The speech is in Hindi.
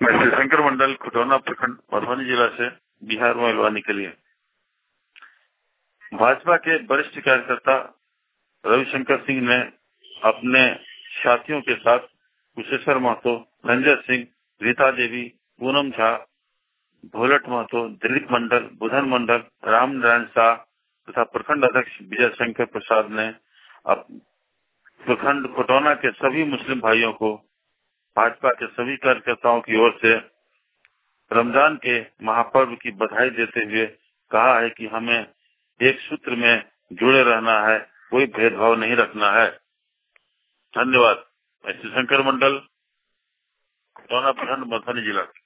मैं श्री शंकर मंडल खुटौना प्रखंड मधुबनी जिला से बिहार में मिलवाने के लिए भाजपा के वरिष्ठ कार्यकर्ता रविशंकर सिंह ने अपने साथियों के साथ कुशेश्वर महतो, संजय सिंह, रीता देवी, पूनम झा, भोलट महतो, दिलीप मंडल, बुधन मंडल, रामनारायण शाह तथा प्रखंड अध्यक्ष विजय शंकर प्रसाद ने प्रखंड खुटौना के सभी मुस्लिम भाइयों को भाजपा के सभी कार्यकर्ताओं की ओर से रमजान के महापर्व की बधाई देते हुए कहा है कि हमें एक सूत्र में जुड़े रहना है, कोई भेदभाव नहीं रखना है। धन्यवाद। मैं श्री शंकर मंडल, खुटौना प्रखंड, मधुबनी जिला।